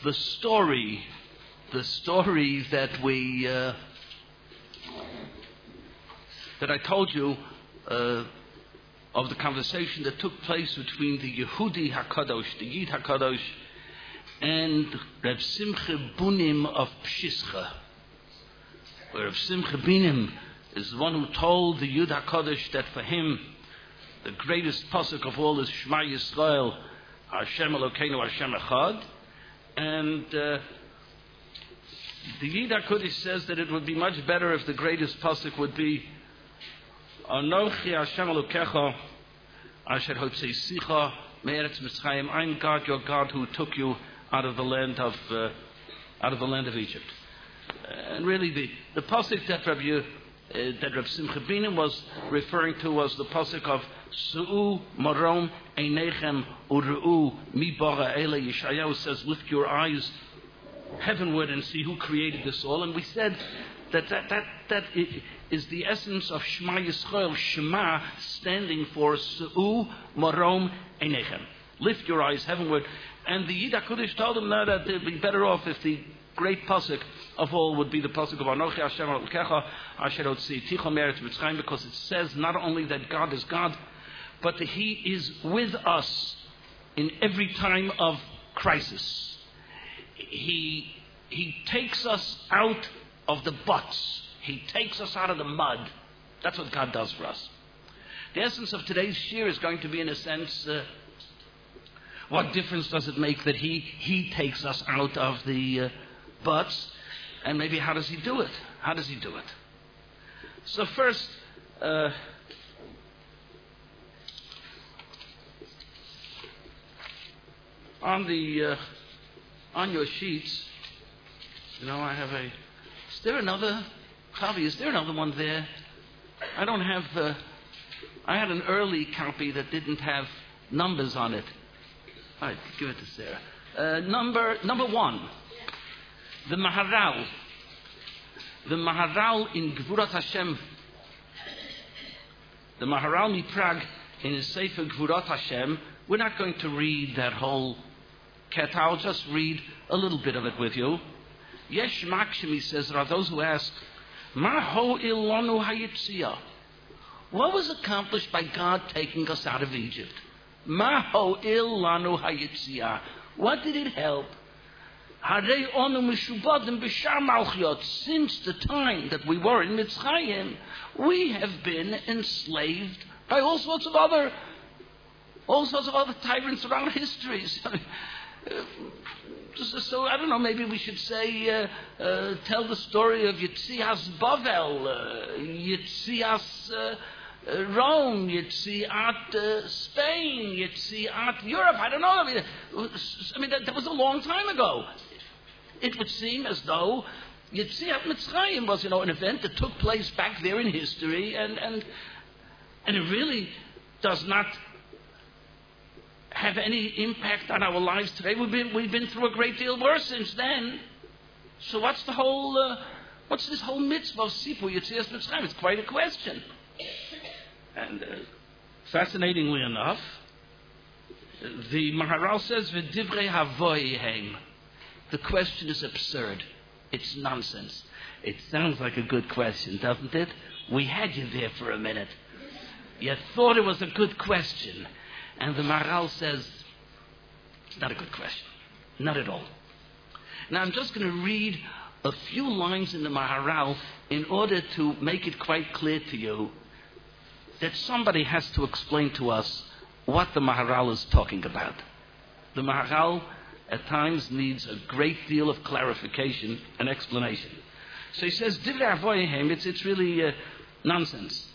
the story that we that I told you of the conversation that took place between the Yehudi Hakadosh, the Yid Hakadosh, and Reb Simcha Bunim of Pshischa, where Reb Simcha Bunim is the one who told the Yid Hakadosh that for him the greatest pasuk of all is Shema Yisrael, Hashem Elokeinu Hashem Echad, and the Yid HaKodesh says that it would be much better if the greatest pasuk would be Anochi Hashem Elokecha Asher Hotzeisecha Me'eretz Mitzrayim. I'm God, your God, who took you out of the land of Egypt. And really, the pasuk that Reb Simcha Bunim was referring to was the pasuk of Su'u Marom Einechem Uru'u Mi Bara Ele. Yeshayahu says, lift your eyes heavenward and see who created this all. And we said that is the essence of Shema Yisrael. Shema standing for Su'u Marom Einechem. Lift your eyes heavenward. And the Yid HaKodesh told him now that they'd be better off if the great pasuk of all would be the pasuk of Anochi Hashem Elokecha Asher Hotzeisecha Me'eretz Mitzrayim, because it says not only that God is God, but that He is with us in every time of crisis. He takes us out of the butts. He takes us out of the mud. That's what God does for us. The essence of today's shir is going to be, in a sense, what difference does it make that He takes us out of the butts, and maybe how does He do it? How does He do it? So first, on your sheets, I have a. Is there another copy? Is there another one there? I don't have. I had an early copy that didn't have numbers on it. All right, give it to Sarah. Number one, the Maharal. The Maharal in Gvurat Hashem. The Maharal Miprag in his Sefer Gvurat Hashem. We're not going to read that whole ket. I'll just read a little bit of it with you. Yesh Makshim, he says, there are those who ask, Ma ho ilanu hayitziyah. What was accomplished by God taking us out of Egypt? Ma ho ilanu hayitziyah. What did it help? Harei onu mishubadim b'shar malchiot. Since the time that we were in Mitzrayim, we have been enslaved by all sorts of other tyrants around history. So I don't know, maybe we should say, tell the story of Yitzias Bavel, Yitzias Rome, Yitziat Spain, Yitziat Europe. I don't know. I mean, that was a long time ago. It would seem as though Yitziat Mitzrayim was, an event that took place back there in history, and it really does not have any impact on our lives today. We've been through a great deal worse since then. So what's this whole mitzvah of Sipur Yitzias Mitzrayim? It's quite a question. And fascinatingly enough, the Maharal says, "V'divrei havoyhem." The question is absurd. It's nonsense. It sounds like a good question, doesn't it? We had you there for a minute. You thought it was a good question. And the Maharal says, it's not a good question. Not at all. Now I'm just going to read a few lines in the Maharal in order to make it quite clear to you that somebody has to explain to us what the Maharal is talking about. The Maharal at times needs a great deal of clarification and explanation. So he says, it's really nonsense.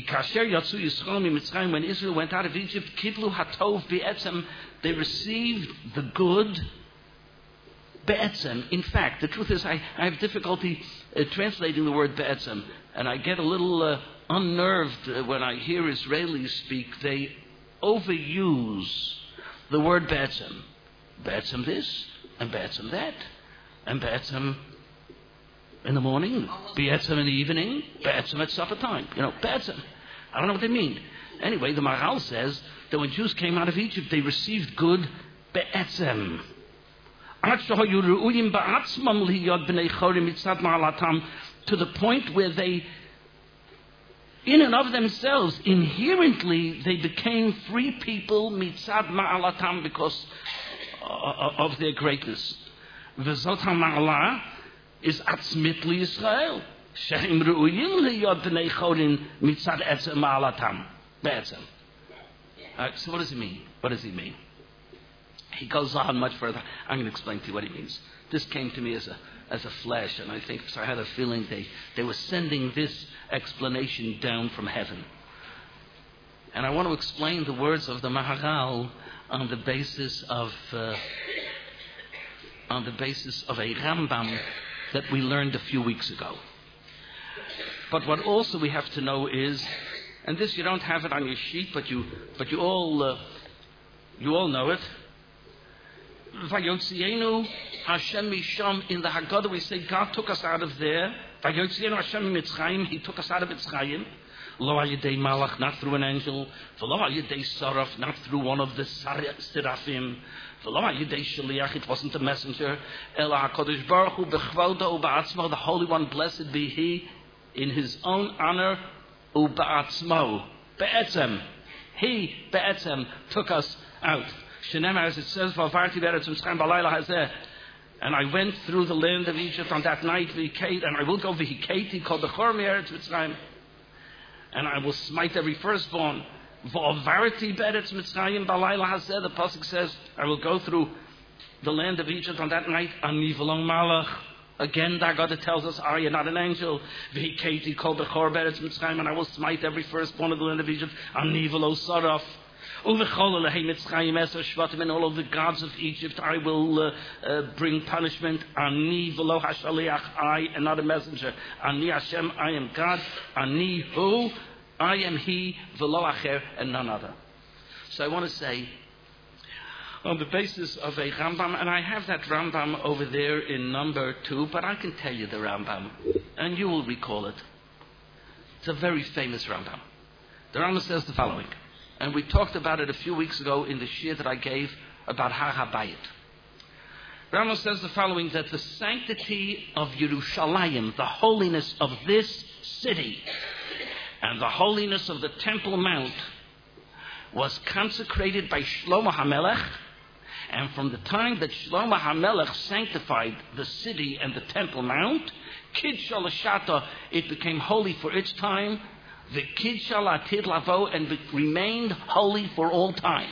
When Israel went out of Egypt, Kidlu Hatov Be'etzem, they received the good Be'etzem. In fact, the truth is I have difficulty translating the word Be'etzem, and I get a little unnerved when I hear Israelis speak. They overuse the word Be'etzem. Be'etzem this, and Be'etzem that, and Be'etzem in the morning, Be'etzem in the evening, Be'etzem at supper time. Be'etzem. I don't know what they mean. Anyway, the Maharal says that when Jews came out of Egypt, they received good Be'etzem. To the point where they, in and of themselves, inherently, they became free people mitzad ma'alatam because of their greatness. V'zot ha'ma'ala is atzmit li Yisrael. She'im ru'uyim liyod b'nei chorin mitzad etzem ma'alatam. Be'etzem. So what does he mean? What does he mean? He goes on much further. I'm going to explain to you what he means. This came to me as a flash, and I think so I had a feeling they were sending this explanation down from heaven. And I want to explain the words of the Maharal on the basis of a Rambam that we learned a few weeks ago. But what also we have to know is, and this you don't have it on your sheet, but you all know it. Vayotzienu Hashem Misham, in the Haggadah we say God took us out of there. Vayotzienu Hashem Mitzrayim, He took us out of Mitzrayim. Lo Ayidei Malach, not through an angel. V'lo Ayidei Saraf, not through one of the Seraphim. V'lo Ayidei Shaliach, it wasn't a messenger. Ela HaKadosh Baruch Hu b'chvodo u'ba'atzmo, the Holy One, blessed be He, in His own honor, u'ba'atzmo, be'etzem. He, be'etzem, took us out. Shenemar, as it says, and I went through the land of Egypt on that night, and I will go v'hiketi called the Chor Me'eretz Mitzrayim, and I will smite every firstborn. V'avarti be'eretz Mitzrayim b'alayla hazeh, the pasuk says, I will go through the land of Egypt on that night. Ani v'lo malach. Again, that God tells us, are you not an angel? V'hiketi called the Chor Me'eretz Mitzrayim, and I will smite every firstborn of the land of Egypt. Ani v'lo saraf. And all of the gods of Egypt I will bring punishment. Ani v'lo hashaliach, I am not a messenger. Ani Hashem, I am God. Ani hu, I am He, v'lo acher, and none other. So I want to say, on the basis of a Rambam, and I have that Rambam over there in number 2, but I can tell you the Rambam, and you will recall it. It's a very famous Rambam. The Rambam says the following. And we talked about it a few weeks ago in the shir that I gave about Har HaBayit. Rambam says the following, that the sanctity of Yerushalayim, the holiness of this city, and the holiness of the Temple Mount was consecrated by Shlomo HaMelech, and from the time that Shlomo HaMelech sanctified the city and the Temple Mount, Kiddush L'Shata, it became holy for its time, the Kiddush L'Atid Lavo, and remained holy for all time.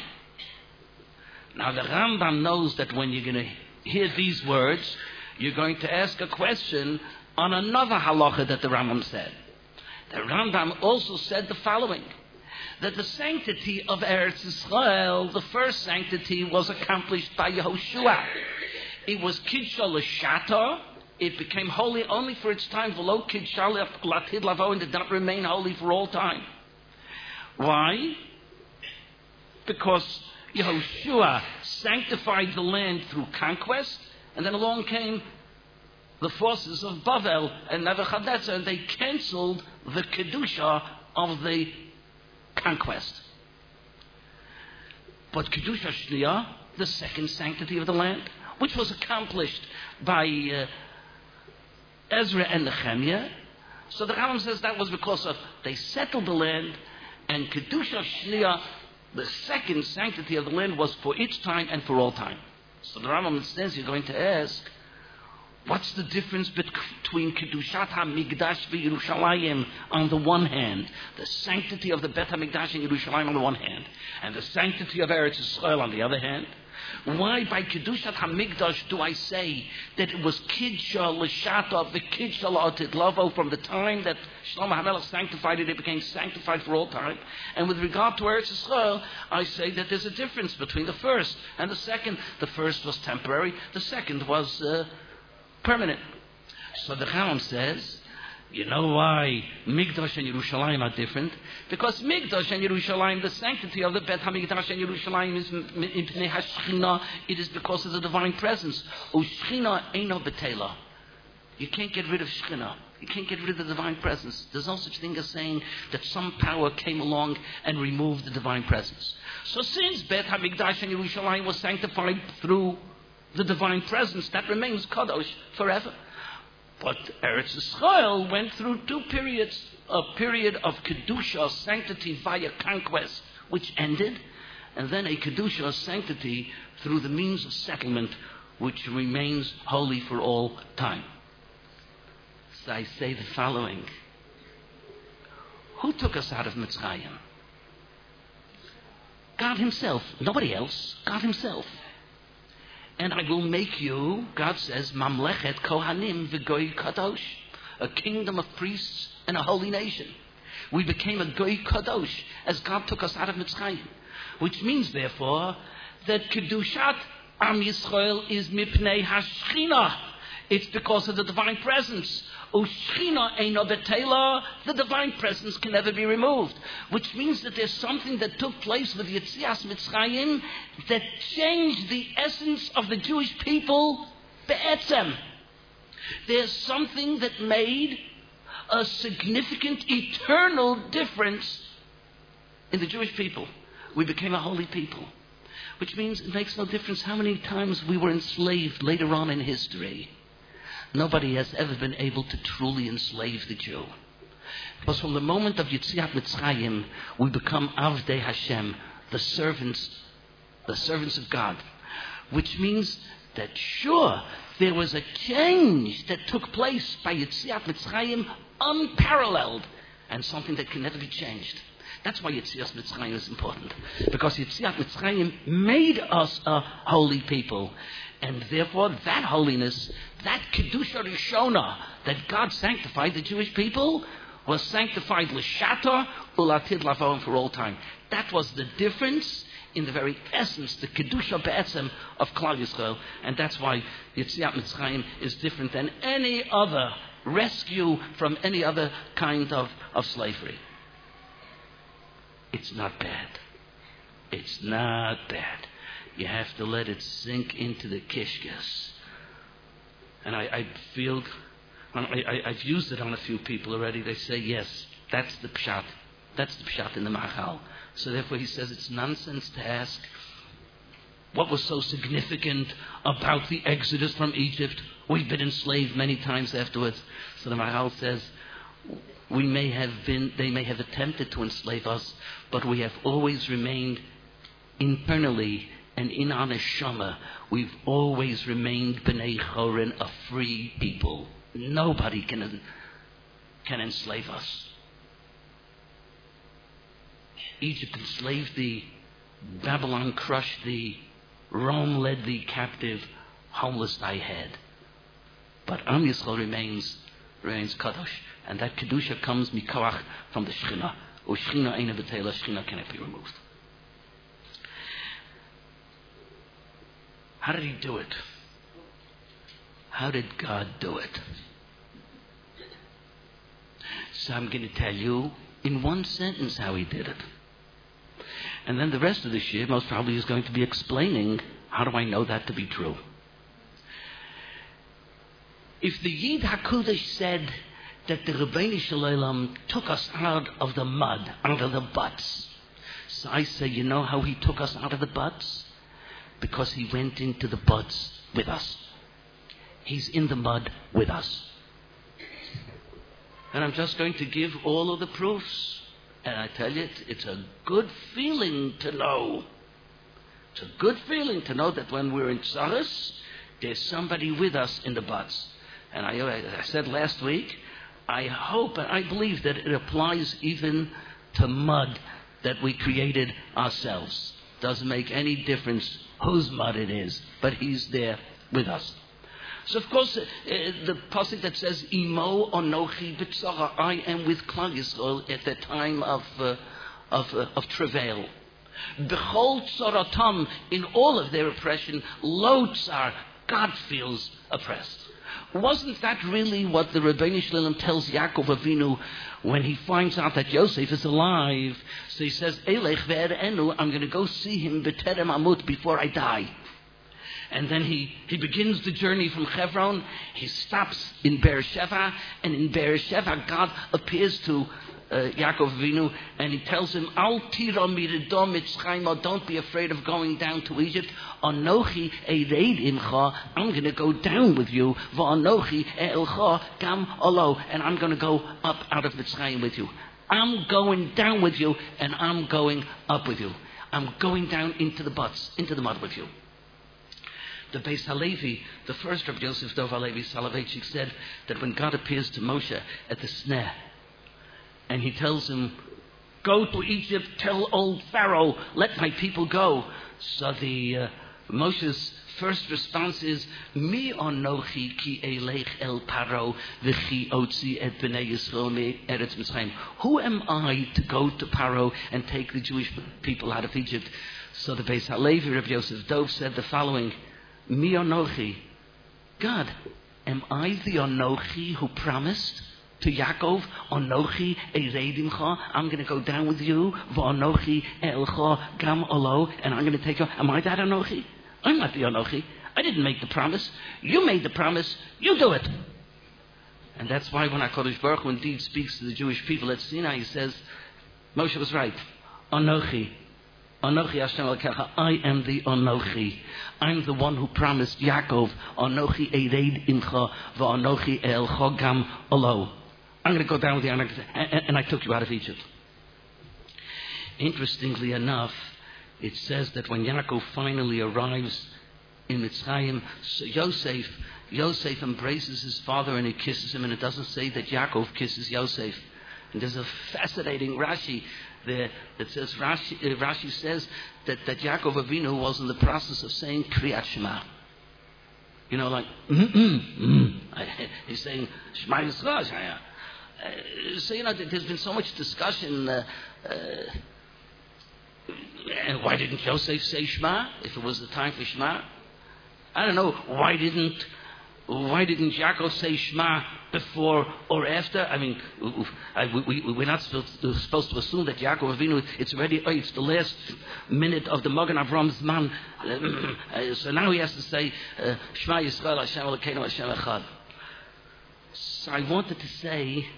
Now the Rambam knows that when you're going to hear these words, you're going to ask a question on another halacha that the Rambam said. The Rambam also said the following, that the sanctity of Eretz Yisrael, the first sanctity, was accomplished by Yehoshua. It was Kiddush L'Shata. It became holy only for its time, v'lo Kiddush L'Atid Lavo, and did not remain holy for all time. Why? Because Yehoshua sanctified the land through conquest, and then along came the forces of Bavel and Nebuchadnezzar, and they cancelled the Kedusha of the conquest. But Kedusha Shniya, the second sanctity of the land, which was accomplished by Ezra and Nehemiah. So the Rambam says that was because of they settled the land, and Kedusha Shniya, the second sanctity of the land, was for its time and for all time. So the Rambam says you're going to ask, what's the difference between Kedushat HaMikdash v'Yerushalayim on the one hand, the sanctity of the Bet HaMikdash in Yerushalayim on the one hand, and the sanctity of Eretz Yisrael on the other hand? Why by Kedushat HaMikdash do I say that it was Kiddush L'Shata, the Kiddush L'Atid Lavo, from the time that Shlomo HaMelech sanctified it, it became sanctified for all time. And with regard to Eretz Yisrael, I say that there's a difference between the first and the second. The first was temporary, the second was permanent. So the Rambam says, you know why Mikdash and Yerushalayim are different? Because Mikdash and Yerushalayim, the sanctity of the Bet HaMikdash and Yerushalayim is Mipnei HaShechina. It is because of the divine presence. U'Shechina eino betela. You can't get rid of Shechina. You can't get rid of the divine presence. There's no such thing as saying that some power came along and removed the divine presence. So since Bet HaMikdash and Yerushalayim was sanctified through the divine presence that remains Kadosh forever. But Eretz Yisrael went through two periods. A period of Kedusha, sanctity via conquest, which ended, and then a Kedusha, sanctity through the means of settlement, which remains holy for all time. So I say the following. Who took us out of Mitzrayim? God himself. Nobody else. God himself. And I will make you, God says, Mamlechet Kohanim v'Goy Kadosh, a kingdom of priests and a holy nation. We became a Goy Kadosh as God took us out of Mitzrayim. Which means, therefore, that Kedushat Am Yisrael is Mipnei HaShchina. It's because of the divine presence. Ushchina eino betela, the divine presence can never be removed. Which means that there's something that took place with Yetzias Mitzrayim that changed the essence of the Jewish people be'etzem. There's something that made a significant eternal difference in the Jewish people. We became a holy people. Which means it makes no difference how many times we were enslaved later on in history. Nobody has ever been able to truly enslave the Jew. Because from the moment of Yetziat Mitzrayim, we become Avdei Hashem, the servants of God. Which means that sure, there was a change that took place by Yetziat Mitzrayim, unparalleled, and something that can never be changed. That's why Yetziat Mitzrayim is important. Because Yetziat Mitzrayim made us a holy people. And therefore, that holiness, that Kedusha Rishona, that God sanctified the Jewish people, was sanctified l'shata u'latid lavo for all time. That was the difference in the very essence, the Kedusha Be'etzem of Klal Yisrael. And that's why Yetziat Mitzrayim is different than any other rescue from any other kind of slavery. It's not bad. It's not bad. You have to let it sink into the kishkas. And I feel, I've used it on a few people already. They say, yes, that's the pshat. That's the pshat in the Machal. So therefore he says it's nonsense to ask what was so significant about the exodus from Egypt. We've been enslaved many times afterwards. So the Machal says, they may have attempted to enslave us, but we have always remained internally and in our neshama, we've always remained B'nai Chorin, a free people. Nobody can enslave us. Egypt enslaved thee, Babylon crushed thee, Rome led thee captive, homeless thy head. But Am Yisrael remains Kadosh. And that Kedusha comes mikoach from the Shechina. U'Shechina eina b'teila, Shechina cannot be removed. How did he do it? How did God do it? So I'm going to tell you in one sentence how he did it. And then the rest of this year most probably is going to be explaining how do I know that to be true. If the Yid HaKudosh said that the Rebbeinu Shalom took us out of the mud, out of the butts, so I say, you know how he took us out of the butts? Because he went into the butts with us. He's in the mud with us. And I'm just going to give all of the proofs. And I tell you, it's a good feeling to know. It's a good feeling to know that when we're in Tzaras, there's somebody with us in the butts. And I said last week, I hope and I believe that it applies even to mud that we created ourselves. Doesn't make any difference whose mud it is, but he's there with us. So of course, the pasuk that says, Imo Onochi B'tzara, I am with Klal Yisrael at the time of travail. B'chol tzaratam, in all of their oppression, lo tzar, God feels oppressed. Wasn't that really what the Rebbeinu Shalom tells Yaakov Avinu when he finds out that Yosef is alive? So he says, Elech ve'erenu, I'm going to go see him b'terem amut, before I die. And then he begins the journey from Hebron. He stops in Beersheba, and in Beersheba God appears to Yaakov Avinu, and he tells him, Al tira miridom Mitzrayim, don't be afraid of going down to Egypt. Anochi ereid imcha, I'm going to go down with you. Va'anochi elcha gam olo, and I'm going to go up out of Mitzrayim with you. I'm going down with you, and I'm going up with you. I'm going down into the mud with you. The Beis Halevi, the first Rabbi Yosef Dov Halevi Soloveitchik, said that when God appears to Moshe at the sneh, and he tells him, go to Egypt, tell old Pharaoh, let my people go. So the Moshe's first response is, Mi anochi ki elech el paro v'chi otzi et bnei Yisrael me'eretz Mitzrayim. Who am I to go to Paro and take the Jewish people out of Egypt? So the Beis Halevi, Rabbi Yosef Dov, said the following, Mi anochi, God, am I the anochi who promised to Yaakov, Anochi ereidimcha, I'm going to go down with you, V'anochi elcha gam olo, and I'm going to take you. Am I that Anochi? I'm not the Anochi. I didn't make the promise. You made the promise. You do it. And that's why when HaKadosh Baruch Hu indeed speaks to the Jewish people at Sinai, he says, Moshe was right. Anochi. Anochi Hashem Elokecha. I am the Anochi. I'm the one who promised Yaakov, Anochi ereid imcha, V'anochi elcha gam olo. I'm going to go down with you, and I took you out of Egypt. Interestingly enough, it says that when Yaakov finally arrives in Mitzrayim, so Yosef embraces his father and he kisses him, and it doesn't say that Yaakov kisses Yosef. And there's a fascinating Rashi there that says, Rashi says that Yaakov Avinu was in the process of saying Kriyat Shema. You know, like, he's saying Shema Yisrael. So, you know, there's been so much discussion. And why didn't Yosef say Shema if it was the time for Shema? I don't know. Why didn't Yaakov say Shema before or after? I mean, we're not supposed to assume that Yaakov Avinu, it's the last minute of the Magen Avram's man. So now he has to say Shema Yisrael Hashem Elokeinu Hashem Echad. So I wanted to say,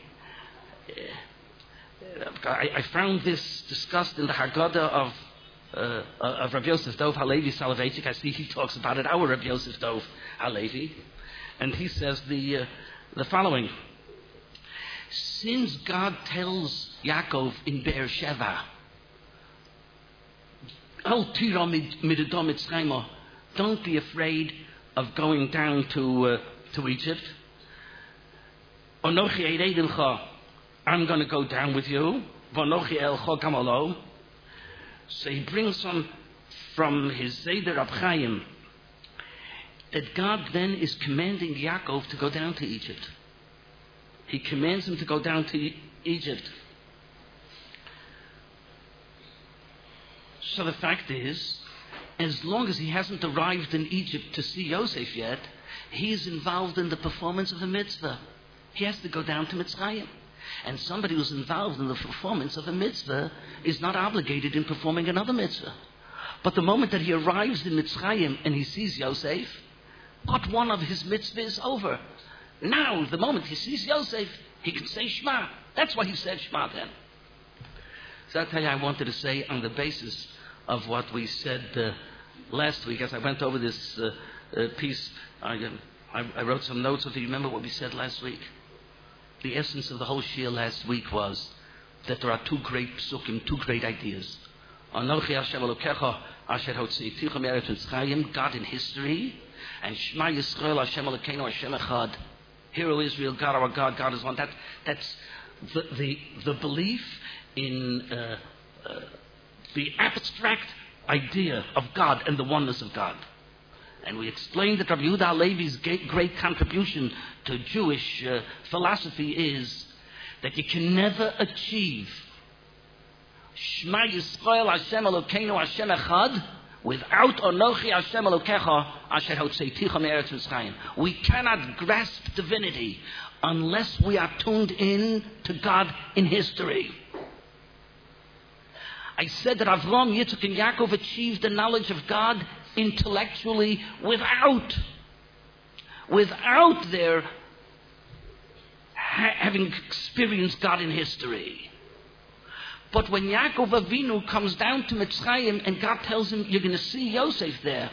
I found this discussed in the Haggadah of Rabbi Yosef Dov Halevi Soloveitchik. I see he talks about it, our Rabbi Yosef Dov Halevi. And he says the following. Since God tells Yaakov in Beersheba, Al tira miridom Mitzrayim, don't be afraid of going down to Egypt. Anochi ereidimcha, I'm going to go down with you. V'anochi elcha gam olo. So he brings from his Seder Rab Chaim that God then is commanding Yaakov to go down to Egypt. He commands him to go down to Egypt. So the fact is, as long as he hasn't arrived in Egypt to see Yosef yet, he's involved in the performance of a mitzvah. He has to go down to Mitzrayim. And somebody who's involved in the performance of a mitzvah is not obligated in performing another mitzvah. But the moment that he arrives in Mitzrayim and he sees Yosef, part one of his mitzvah is over. Now, the moment he sees Yosef, he can say Shema. That's why he said Shema then. So that's how I wanted to say on the basis of what we said last week. As I went over this piece, I wrote some notes. If you remember what we said last week. The essence of the whole shir last week was that there are two great psukim, two great ideas. Anochi Hashem Elokecha Asher Hotziiticha Me'eretz Mitzrayim, God in history, and Shema Yisrael Hashem Elokeinu Hashem Echad. Hear, O Israel, God our God, God is one. That's the belief in the abstract idea of God and the oneness of God. And we explained that Rabbi Yehuda Halevi's great contribution to Jewish philosophy is that you can never achieve Shema Yisrael Hashem Elokeinu Hashem Echad without Anochi Hashem Elokecha Asher Hotzeiticha Me'eretz Mitzrayim. We cannot grasp divinity unless we are tuned in to God in history. I said that Avram, Yitzchak, and Yaakov achieved the knowledge of God intellectually without their having experienced God in history. But when Yaakov Avinu comes down to Mitzrayim and God tells him, you're going to see Yosef there.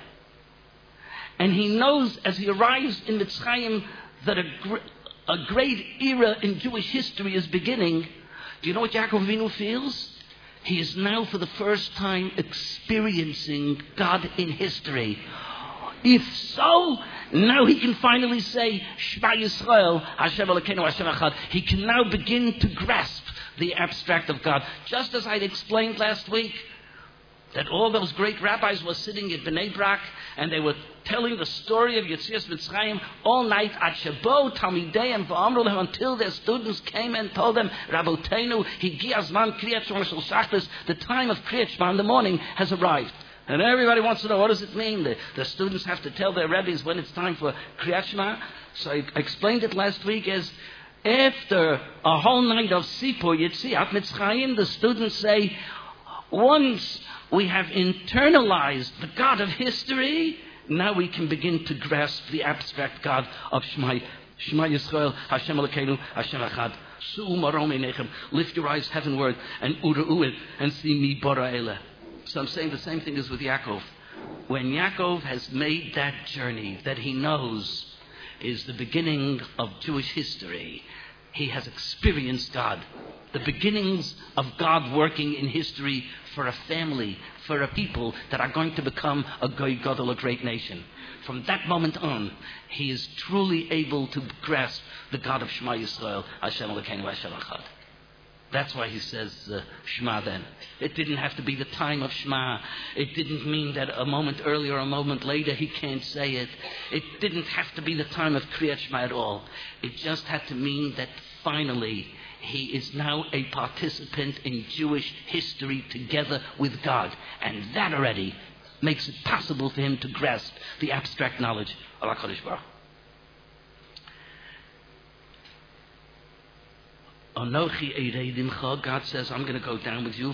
And he knows as he arrives in Mitzrayim that a great era in Jewish history is beginning. Do you know what Yaakov Avinu feels? He is now for the first time experiencing God in history. If so, now he can finally say, Shema Yisrael, Hashem Elokeinu, Hashem Echad. He can now begin to grasp the abstract of God. Just as I'd explained last week, that all those great rabbis were sitting at Bnei Brak and they were telling the story of Yetzias Mitzrayim all night at Shabo, Talmideim, V'amru lehem, until their students came and told them, Raboteinu, Higi Azman Kriyat Shema Shel Shachris, the time of Kriyat Shema in the morning has arrived. And everybody wants to know, what does it mean? The students have to tell their rabbis when it's time for Kriyat Shema. So I explained it last week as, after a whole night of Sipur Yetziat Mitzrayim, the students say, once we have internalized the God of history, now we can begin to grasp the abstract God of Shema Yisrael, Hashem Elokeinu, Hashem Echad. Su'u marom einechem, lift your eyes heavenward and ura'u and see me bara ele. So I'm saying the same thing as with Yaakov. When Yaakov has made that journey that he knows is the beginning of Jewish history, he has experienced God. The beginnings of God working in history for a family, for a people that are going to become a goy gadol, a great nation. From that moment on, he is truly able to grasp the God of Shema Yisrael, Hashem Elokeinu, Hashem Echad. That's why he says Shema then. It didn't have to be the time of Shema. It didn't mean that a moment earlier or a moment later he can't say it. It didn't have to be the time of Kriyat Shema at all. It just had to mean that finally he is now a participant in Jewish history together with God. And that already makes it possible for him to grasp the abstract knowledge of HaKadosh Baruch Hu. God says, I'm going to go down with you.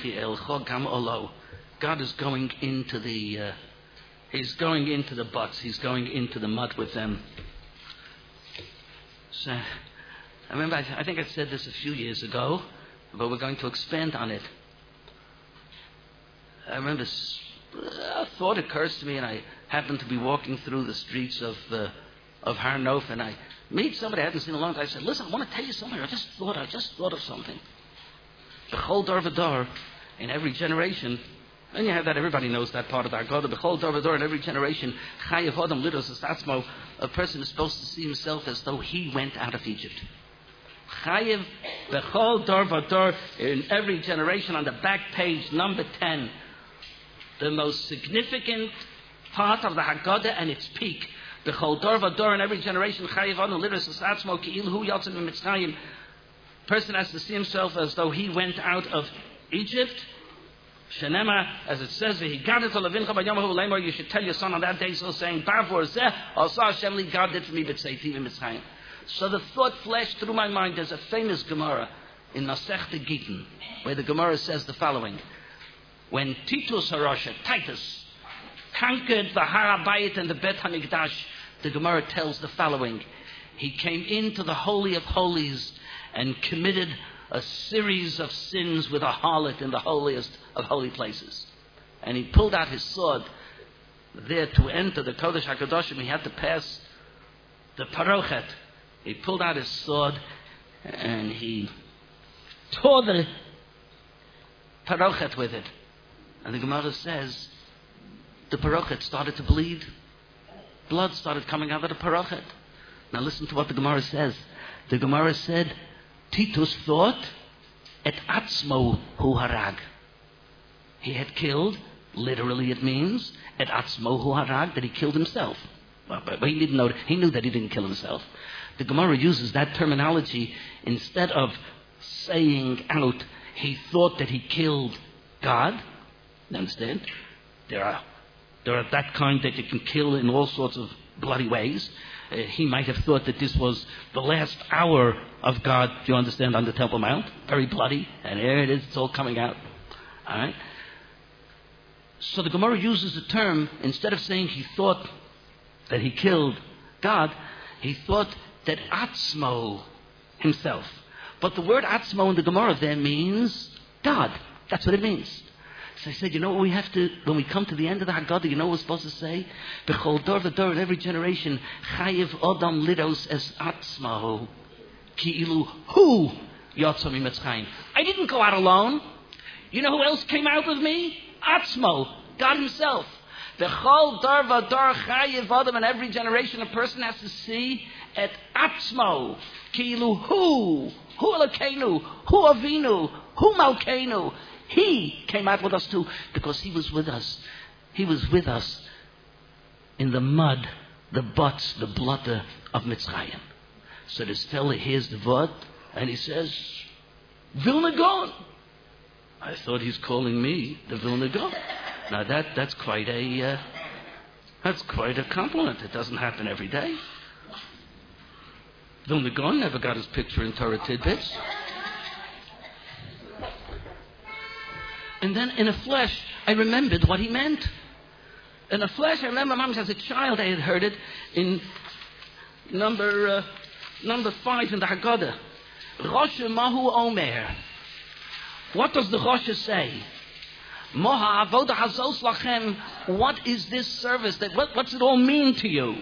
God is going into the he's going into the butts. He's going into the mud with them. So, I remember, I think I said this a few years ago, but we're going to expand on it. I remember a thought occurs to me, and I happened to be walking through the streets of Har Nof, and I meet somebody I hadn't seen in a long time. I said, listen, I want to tell you something. I just thought of something. B'chol dor v'dor, in every generation, and you have that, everybody knows that part of the Haggadah. B'chol dor v'dor, in every generation, chayev adam lidos es atzmo, a person is supposed to see himself as though he went out of Egypt. Chayev b'chol dor v'dor, in every generation, on the back page, number 10, the most significant part of the Haggadah and its peak. B'chol dor v'dor, in every generation, chayev adam lidos es atzmo, ki'il hu yatzim mitzrayim. Person has to see himself as though he went out of Egypt. Shenema, as it says, you should tell your son on that day, so saying, God did for me, so the thought flashed through my mind. There's a famous Gemara in Masechta Gittin, where the Gemara says the following. When Titus Harosha, Titus, conquered the Har HaBayit and the Bet HaMikdash, the Gemara tells the following. He came into the Holy of Holies and committed a series of sins with a harlot in the holiest of holy places. And he pulled out his sword there to enter the Kodesh HaKadoshim. He had to pass the Parochet. He pulled out his sword and he tore the Parochet with it. And the Gemara says the Parochet started to bleed. Blood started coming out of the Parochet. Now listen to what the Gemara says. The Gemara said, Titus thought, et atzmo hu harag. He had killed, literally it means, et atzmo hu harag, that he killed himself. But he didn't know, he knew that he didn't kill himself. The Gemara uses that terminology instead of saying out, he thought that he killed God. You understand? There are that kind that you can kill in all sorts of bloody ways. He might have thought that this was the last hour of God, do you understand, on the Temple Mount. Very bloody. And here it is, it's all coming out. All right? So the Gemara uses the term, instead of saying he thought that he killed God, he thought that Atzmo, himself. But the word Atzmo in the Gemara there means God. That's what it means. So I said, you know what we have to, when we come to the end of the Haggadah, you know what we're supposed to say? B'chol dor v'dor, in every generation, chayiv odam lidos es atzmahu, ki ilu hu yotza mitzrayim. I didn't go out alone. You know who else came out with me? Atzmo, God himself. B'chol dor v'dor, chayiv odam, in every generation, a person has to see at atzmo, ki ilu hu Elokeinu, hu Avinu, hu Malkeinu. He came out with us too, because he was with us. He was with us in the mud, the butts, the blotter of Mitzrayim. So this fella hears the word, and he says, Vilna Gaon. I thought he's calling me the Vilna Gaon. Now that's quite a compliment. It doesn't happen every day. Vilna Gaon never got his picture in Torah Tidbits. And then in a flash, I remembered what he meant. In a flash, I remember, Mom, as a child, I had heard it in number 5 in the Haggadah. Rosh Mahu Omer. What does the Rosh say? Moha Avoda Hazos Lachem. What is this service? What's it all mean to you?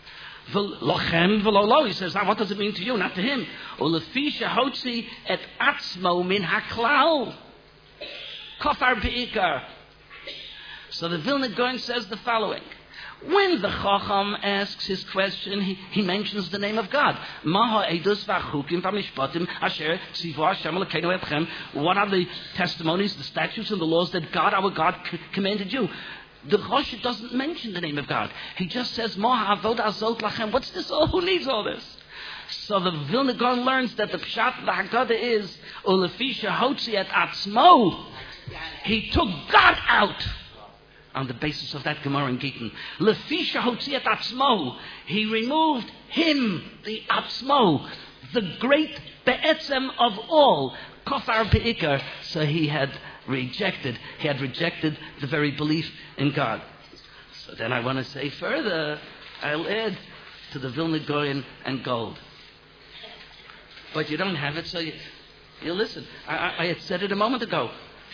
Lachem v'lo. He says, what does it mean to you? Not to him. Ulefi shehotzi et atzmo min haklal. Kofar be'ikar. So the Vilna Gaon says the following. When the Chacham asks his question, he mentions the name of God. Maha edus v'achukim v'mishpatim asher tzivu Hashem Elokeinu etchem. What are the testimonies, the statutes, and the laws that God, our God, commanded you? The Rosh doesn't mention the name of God. He just says, Maha avoda azot lachem. What's this all? Who needs all this? So the Vilna Gaon learns that the Pshat of the Haggadah is Ulefi shehotzi et atzmo. He took God out on the basis of that Gemara in Gittin. Lefi shehotzi et atzmo. He removed him, the atzmo, the great be'etzem of all. Kofar be'ikar. So he had rejected the very belief in God. So then I want to say further, I'll add to the Vilna Gaon and gold. But you don't have it, so you listen. I had said it a moment ago.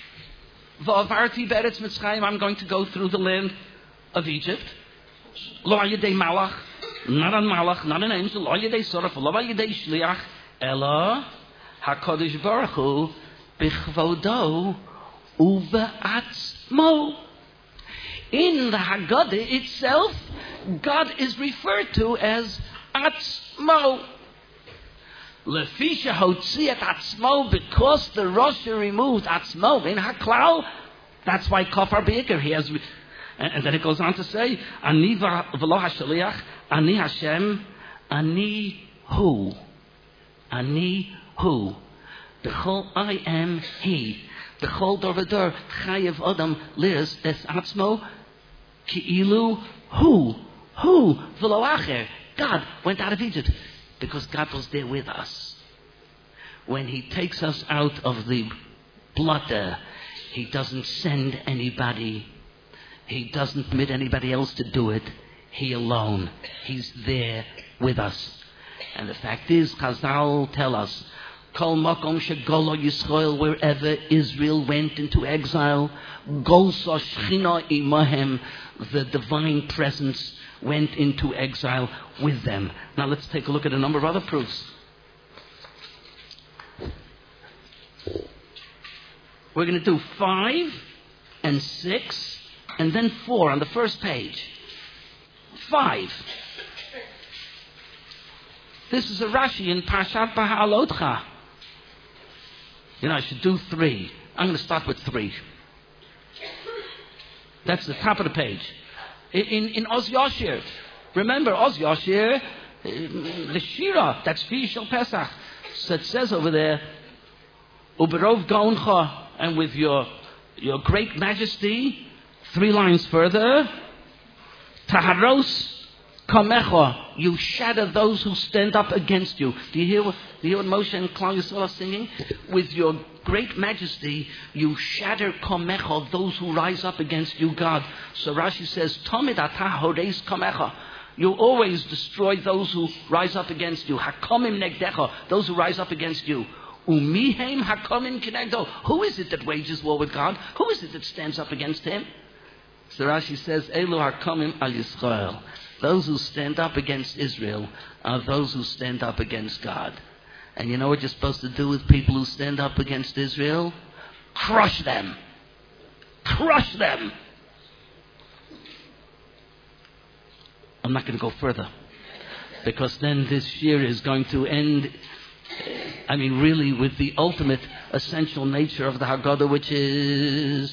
V'avarti beretz Mitzrayim, I'm going to go through the land of Egypt. Lo ayidei malach, not an malach, not an angel. Lo ayidei soraf, lo ayidei shliach, ela HaKadosh Baruch Hu b'chvodo uve'atzmo. In the Haggadah itself, God is referred to as Atzmo. Lefi shehotzi et atzmo, because the Rosh removed Atzmo in Haklal. That's why Kofar be'ikar he has. And then it goes on to say, Ani v'lo hashaliach, Ani Hashem, Ani Hu. Ani Hu. B'chol I am He. B'chol dor v'dor chayev adam liz es atzmo ki'ilu Hu. Hu v'lo acher. God went out of Egypt because God was there with us. When He takes us out of the blotter, He doesn't send anybody. He doesn't permit anybody else to do it. He alone. He's there with us. And the fact is, Chazal tell us, Kol makom shegolo Yisrael, wherever Israel went into exile, Golsa Shechina imahem, the divine presence went into exile with them. Now let's take a look at a number of other proofs. We're going to do 5 and 6 and then 4 on the first page. 5. This is a Rashi in Parshat Ba'alotcha. I should do 3. I'm going to start with 3. That's the top of the page. In Oz Yashir. Remember, Oz Yashir, the Shira, that's Fi Shel Pesach. So it says over there, Uberov Gaoncha, and with your great majesty, 3 lines further, Taharos Kamecha, you shatter those who stand up against you. Do you hear what Moshe and Klal Yisrael are singing? With your great majesty, you shatter Kamecha, those who rise up against you, God. So Rashi says, Tomid atah horeis Kamecha. You always destroy those who rise up against you. Hakomim negdecha, those who rise up against you. Umihem hakomim kinegdo. Who is it that wages war with God? Who is it that stands up against him? So Rashi says, Elu hakomim al Yisrael. Those who stand up against Israel are those who stand up against God. And you know what you're supposed to do with people who stand up against Israel? Crush them. Crush them. I'm not going to go further, because then this year is going to end, really with the ultimate essential nature of the Haggadah, which is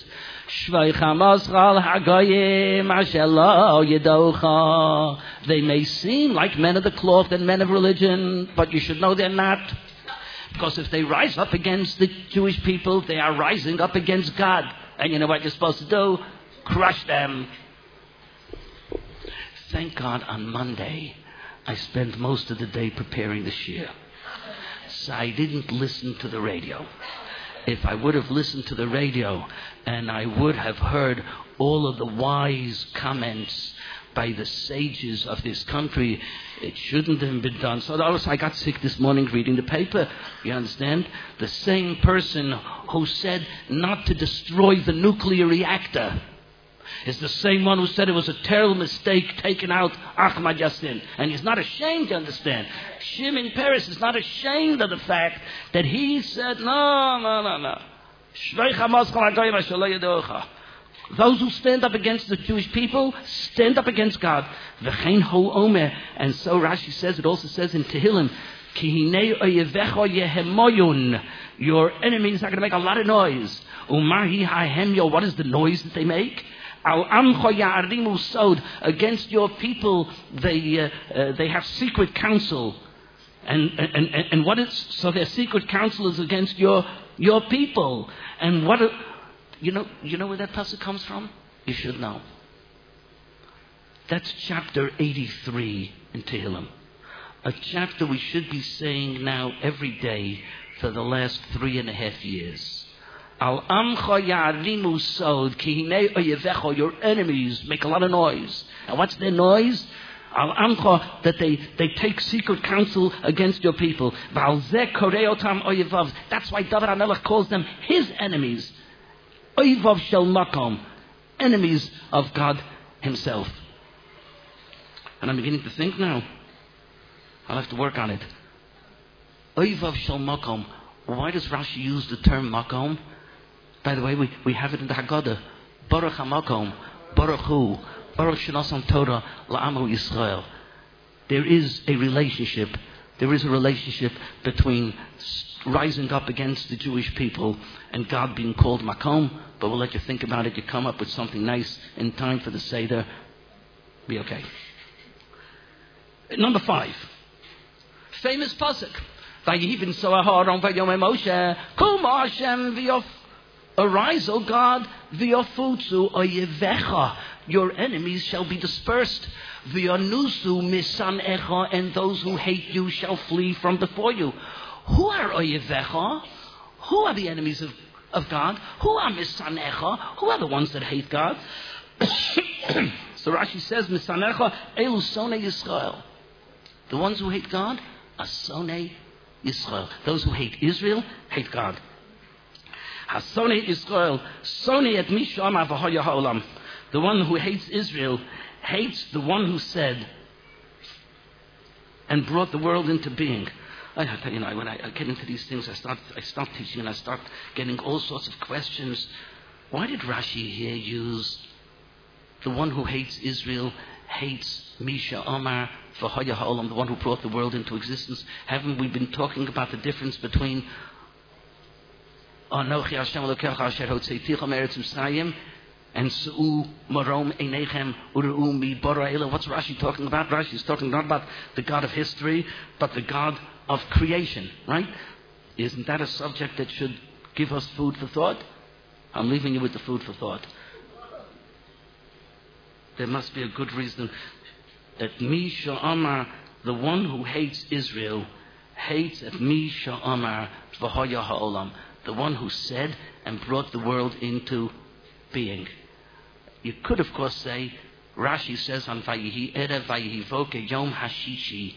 they may seem like men of the cloth and men of religion, but you should know they're not. Because if they rise up against the Jewish people, they are rising up against God. And you know what you're supposed to do? Crush them. Thank God on Monday, I spent most of the day preparing the shiur. So I didn't listen to the radio. If I would have listened to the radio, and I would have heard all of the wise comments by the sages of this country, it shouldn't have been done. So I got sick this morning reading the paper. You understand? The same person who said not to destroy the nuclear reactor is the same one who said it was a terrible mistake taking out Ahmad Yassin. And he's not ashamed, you understand. Shimon Peres is not ashamed of the fact that he said, no. Those who stand up against the Jewish people stand up against God. And so Rashi says, it also says in Tehillim, your enemies are going to make a lot of noise. What is the noise that they make? Against your people, they have secret counsel. And what is, so their secret counsel is against your people. And what, you know where that pasuk comes from? You should know. That's chapter 83 in Tehillim. A chapter we should be saying now every day for the last 3.5 years. Al amcha ya'arimu sod ki hinei oyevecha, your enemies make a lot of noise. And what's their noise? Al amcha, that they take secret counsel against your people. V'al zeh korei otam oyevav. That's why David HaMelech calls them his enemies. Oyevav shel makom, enemies of God himself. And I'm beginning to think now, I'll have to work on it. Oyevav shel makom. Why does Rashi use the term makom? By the way, we have it in the Haggadah. Baruch HaMakom, Baruch Hu, Baruch Shenasam Torah, La'amu Yisrael. There is a relationship between rising up against the Jewish people and God being called Makom, but we'll let you think about it. You come up with something nice in time for the Seder. Be okay. Number 5. Famous pasuk. Vayivin Soaharon Vayomei Moshe, Kuma Hashem v'yof. Arise, O God, v'yofutzu oyevecha, your enemies shall be dispersed. V'yanusu misanecha, and those who hate you shall flee from before you. Who are oyevecha? Who are the enemies of God? Who are misanecha? Who are the ones that hate God? So Rashi says, misanecha elu sonei Yisrael. The ones who hate God are sonei Yisrael. Those who hate Israel hate God. Hasonei Israel, sonei et mi she'amar v'hoya ha'olam. The one who hates Israel hates the one who said and brought the world into being. When I get into these things, I start teaching and I start getting all sorts of questions. Why did Rashi here use the one who hates Israel hates mi she'amar v'hoya ha'olam, the one who brought the world into existence? Haven't we been talking about the difference between Anochi Hashem Elokecha Asher Hotzeiticha Meretz Mitzrayim and Su'u Marom Einechem Uru'u Mi Bara Elah? What's Rashi talking about? Rashi is talking not about the God of history, but the God of creation, right? Isn't that a subject that should give us food for thought? I'm leaving you with the food for thought. There must be a good reason that Mi She'amar, the one who hates Israel, hates at Mi She'amar V'hoya Ha'olam, the one who said and brought the world into being. You could, of course, say, Rashi says on Vayihi Erev Vayihi Voke Yom Hashishi,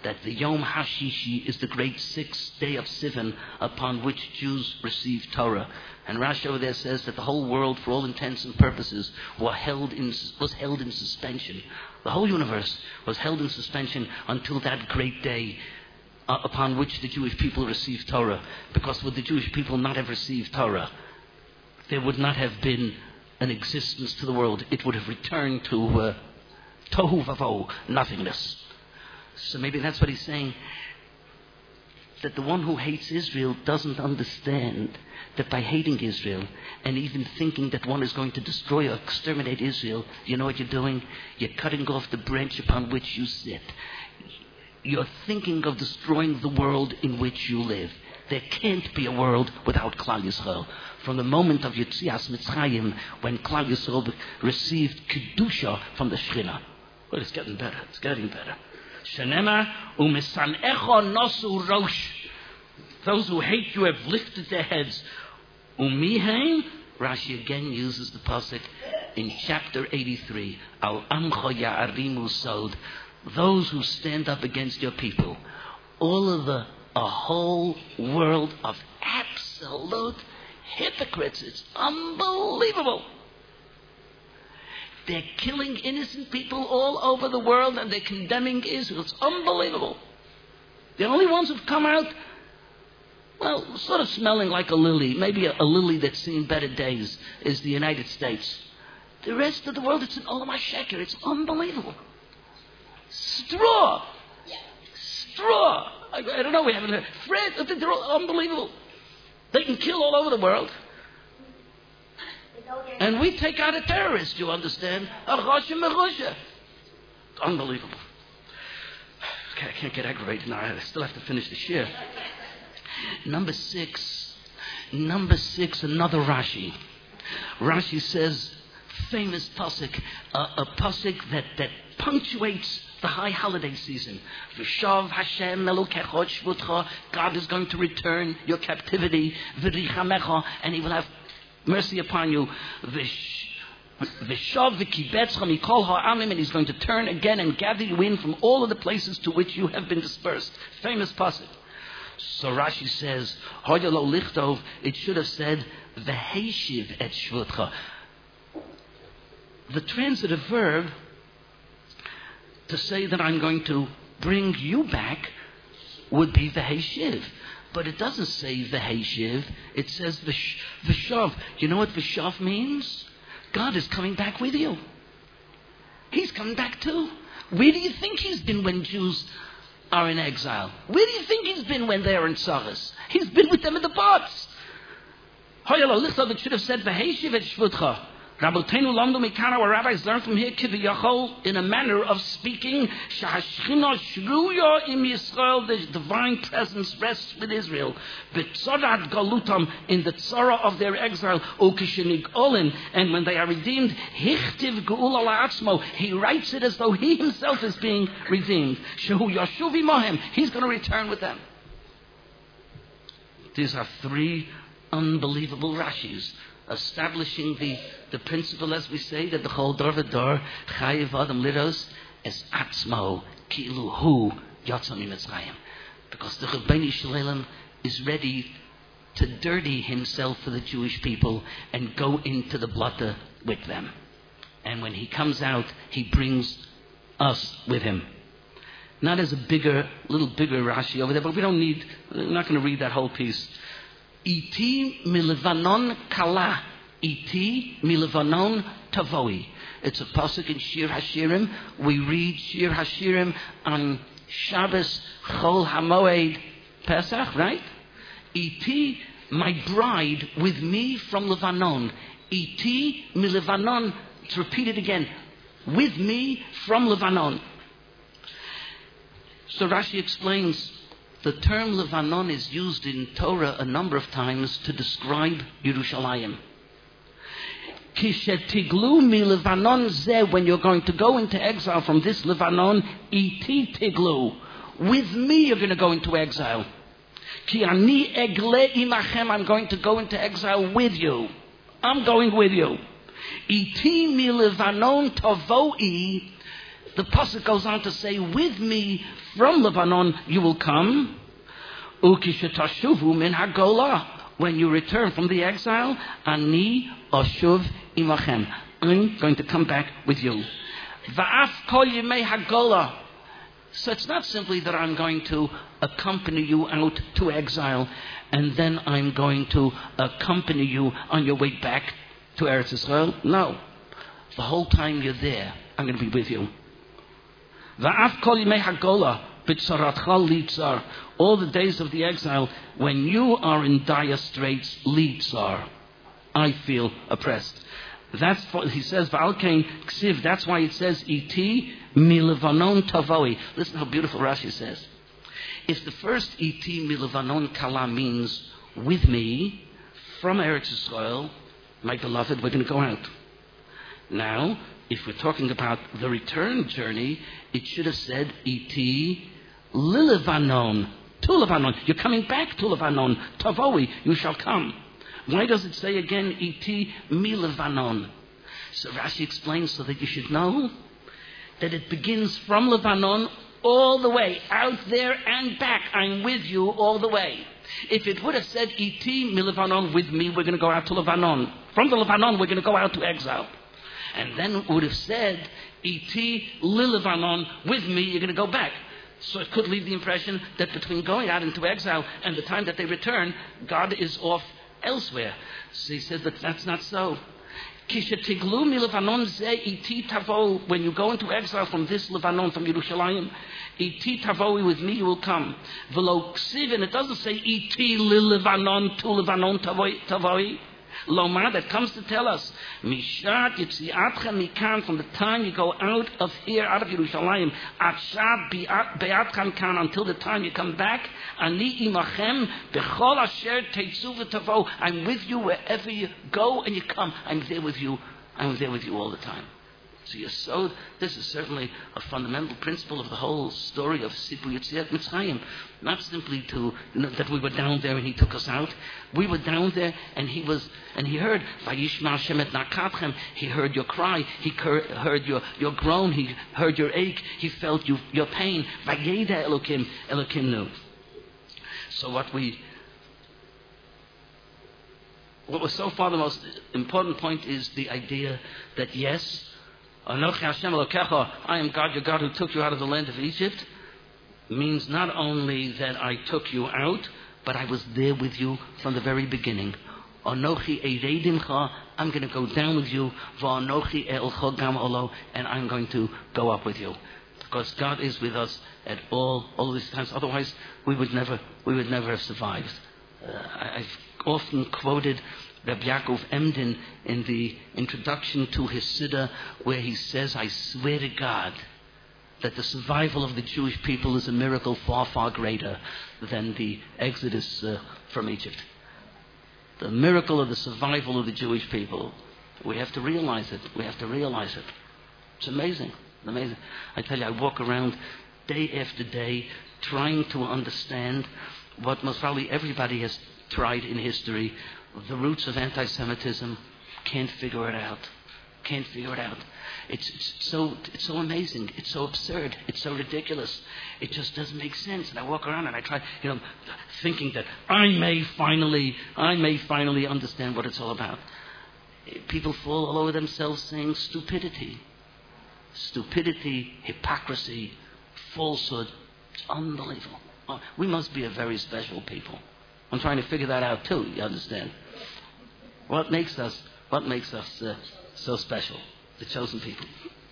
that the Yom HaShishi is the great 6th day of Sivan upon which Jews receive Torah. And Rashi over there says that the whole world, for all intents and purposes, was held in suspension. The whole universe was held in suspension until that great day upon which the Jewish people received Torah. Because would the Jewish people not have received Torah, there would not have been an existence to the world. It would have returned to tohu vavohu, nothingness. So maybe that's what he's saying, that the one who hates Israel doesn't understand that by hating Israel and even thinking that one is going to destroy or exterminate Israel, you know what you're doing? You're cutting off the branch upon which you sit. You're thinking of destroying the world in which you live. There can't be a world without Klal Yisrael. From the moment of Yetzias Mitzrayim, when Klal Yisrael received Kedusha from the Shekhinah. Well, it's getting better. It's getting better. Shenema u'misanecha nosu rosh. Those who hate you have lifted their heads. Umiheim, Rashi again uses the pasuk in chapter 83. Al amcha ya'arimu sod. Those who stand up against your people. All of a whole world of absolute hypocrites. It's unbelievable. They're killing innocent people all over the world and they're condemning Israel. It's unbelievable. The only ones who've come out, well, sort of smelling like a lily, maybe a lily that's seen better days, is the United States. The rest of the world, it's an olam hasheker. It's unbelievable. Straw. Straw. I don't know, we haven't heard. Fred, they're all unbelievable. They can kill all over the world. And we take out a terrorist, you understand? A Russia Merusha. Unbelievable. Okay, I can't get aggravated now. I still have to finish the shir. Number six, another Rashi. Rashi says, famous pasuk, a pasuk that punctuates the high holiday season. V'shav Hashem Elokecha Shvutcha. God is going to return your captivity. V'richamecha, and He will have mercy upon you. V'shav v'kibetzcha mikol ha'amim, and He's going to turn again and gather you in from all of the places to which you have been dispersed. Famous pasuk. So Rashi says, Hoyalo lichtov, it should have said, V'heishiv et shvutcha. The transitive verb to say that I'm going to bring you back would be V'heishiv. But it doesn't say V'heishiv. It says V'shav. You know what V'shav means? God is coming back with you. He's coming back too. Where do you think He's been when Jews are in exile? Where do you think He's been when they're in Tsaras? He's been with them in the pots. It should have said V'heishiv et shvutcha. Rabbeinu Lamdu Mikara, our rabbis learn from here, Kiviyachol, in a manner of speaking, Shahashchina Shruya im Yisrael, the divine presence rests with Israel. B'tzorat Galutam, in the tzara of their exile, Ukishinig Olin, and when they are redeemed, Hichtiv Geula La'atzmo, He writes it as though He Himself is being redeemed. Shehu Yashuvi Mohem, He's going to return with them. These are three unbelievable Rashis, establishing the principle, as we say, that the whole dor v'dor chayiv adam liros es atzmo kilu hu yatzam mitzrayim, because the Rebbeinu Shalom is ready to dirty himself for the Jewish people and go into the blotter with them. And when he comes out, he brings us with him. Not as a little bigger Rashi over there, but we're not going to read that whole piece. Iti milevanon kala, iti milevanon tavoi. It's a pasuk in Shir Hashirim. We read Shir Hashirim on Shabbos Chol Hamoed Pesach, right? Iti, my bride, with me from Lebanon. Iti milevanon. It's repeated again. With me from Lebanon. So Rashi explains, the term Lebanon is used in Torah a number of times to describe Yerushalayim. Kishetiglu mi Lebanon zeh, when you're going to go into exile from this Lebanon, iti tiglu, with me you're going to go into exile. Ki ani egle imachem, I'm going to go into exile with you. I'm going with you. Iti mi Lebanon tavoi, the pasuk goes on to say, with me from Lebanon you will come. Ukishetashuvu min hagola. When you return from the exile, ani ashuv imachem. I'm going to come back with you. Va'af kol yemei hagola. So it's not simply that I'm going to accompany you out to exile and then I'm going to accompany you on your way back to Eretz Israel. No. The whole time you're there, I'm going to be with you. Va'af kol yemei hagola b'tzaratcha litzar. All the days of the exile, when you are in dire straits, litzar, I feel oppressed. That's what he says, Va'alkein ksiv. That's why it says, iti milevanon tavoi. Listen how beautiful Rashi says. If the first iti milevanon kala means with me from Eretz Yisrael, my beloved, we're going to go out. Now, if we're talking about the return journey, it should have said iti lilevanon, to Lebanon. You're coming back to Lebanon. Tavoi, you shall come. Why does it say again, iti mi Lebanon? So Rashi explains so that you should know that it begins from Lebanon all the way, out there and back. I'm with you all the way. If it would have said, iti mi Lebanon, with me, we're going to go out to Lebanon. From the Lebanon, we're going to go out to exile. And then it would have said, iti li Lebanon, with me, you're going to go back. So it could leave the impression that between going out into exile and the time that they return, God is off elsewhere. So he says, but that's not so. When you go into exile from this Lebanon, from Yerushalayim, iti tavoi, with me you will come. V'lo ksiv, and it doesn't say iti li Lebanon, to Lebanon tavoi. Lomar, that comes to tell us, Mishat Yitziatchem Mikan, from the time you go out of here, out of Yerushalayim, Atshat Be'atchem Kan, until the time you come back, Ani Imachem Bechol Asher Teitzu V'Tavo. I'm with you wherever you go and you come. I'm there with you. I'm there with you all the time. So this is certainly a fundamental principle of the whole story of Sipu Yetziat Mitzrayim. Not simply that we were down there and he took us out. We were down there and he heard Vayishma Hashem et Nakatchem. He heard your cry. He heard your groan. He heard your ache. He felt your pain. Vayeda Elokim knew. So what was so far the most important point is the idea that yes, Anochi Hashem Elokecha, I am God, your God who took you out of the land of Egypt, means not only that I took you out, but I was there with you from the very beginning. Anochi Eiredimcha, I'm going to go down with you. Va'anochi Elcha Gam Olo, and I'm going to go up with you. Because God is with us at all these times. Otherwise, we would never have survived. I've often quoted Rabbi Yaakov Emden in the introduction to his Siddur, where he says, I swear to God that the survival of the Jewish people is a miracle far, far greater than the exodus from Egypt. The miracle of the survival of the Jewish people. We have to realize it. It's amazing. I tell you, I walk around day after day trying to understand what most probably everybody has tried in history, the roots of anti-Semitism. Can't figure it out. It's so amazing. It's so absurd. It's so ridiculous. It just doesn't make sense. And I walk around and I try, thinking that I may finally understand what it's all about. People fall all over themselves saying stupidity, hypocrisy, falsehood. It's unbelievable. We must be a very special people. I'm trying to figure that out too. You understand? What makes us so special? The chosen people.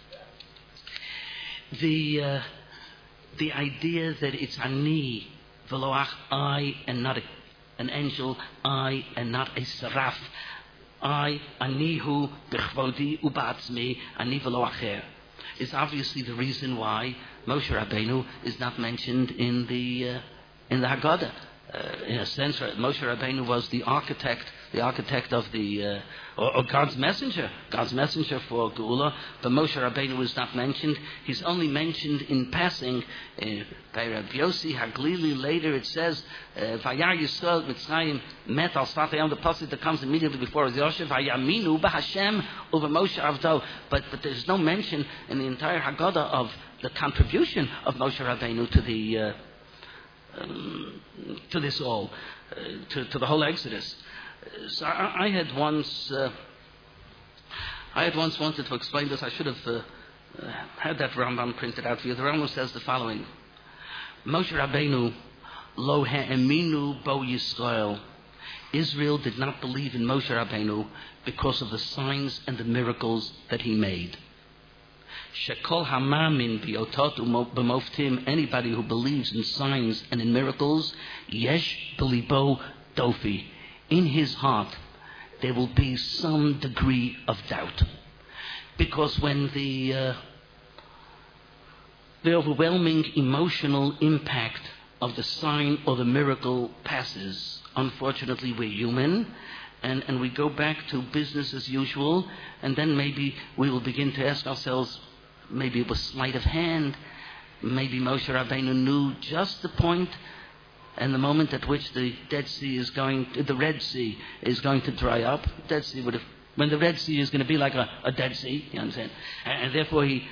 The idea that it's ani v'loach, I, and not an angel, I, and not a seraph, I, anihu b'chvodi u'ba'atzmi, ani v'loacher, is obviously the reason why Moshe Rabbeinu is not mentioned in the Haggadah. In a sense, Moshe Rabbeinu was the architect the architect of the, or God's messenger for Geula. But Moshe Rabbeinu is not mentioned. He's only mentioned in passing. By Rabbi Yossi Haglili later it says, Vayar Yisrael Mitzrayim met al Sfatayam, the pasuk that comes immediately before is Yosef, Vayaminu b'Hashem over Moshe Avdo. But there's no mention in the entire Haggadah of the contribution of Moshe Rabbeinu to the to this all, to the whole Exodus. So I had once wanted to explain this. I should have had that Rambam printed out for you. The Rambam says the following: Moshe Rabbeinu lo ha'eminu bo Yisrael. Israel did not believe in Moshe Rabbeinu because of the signs and the miracles that he made. Shekol hamamin biotot b'moftim. Anybody who believes in signs and in miracles, yesh b'libo dofi. In his heart, there will be some degree of doubt, because when the overwhelming emotional impact of the sign or the miracle passes, unfortunately, we're human. And we go back to business as usual, and then maybe we will begin to ask ourselves, maybe it was sleight of hand, maybe Moshe Rabbeinu knew just the point and the moment at which the Red Sea is going to dry up. When the Red Sea is going to be like a Dead Sea, you understand? And therefore the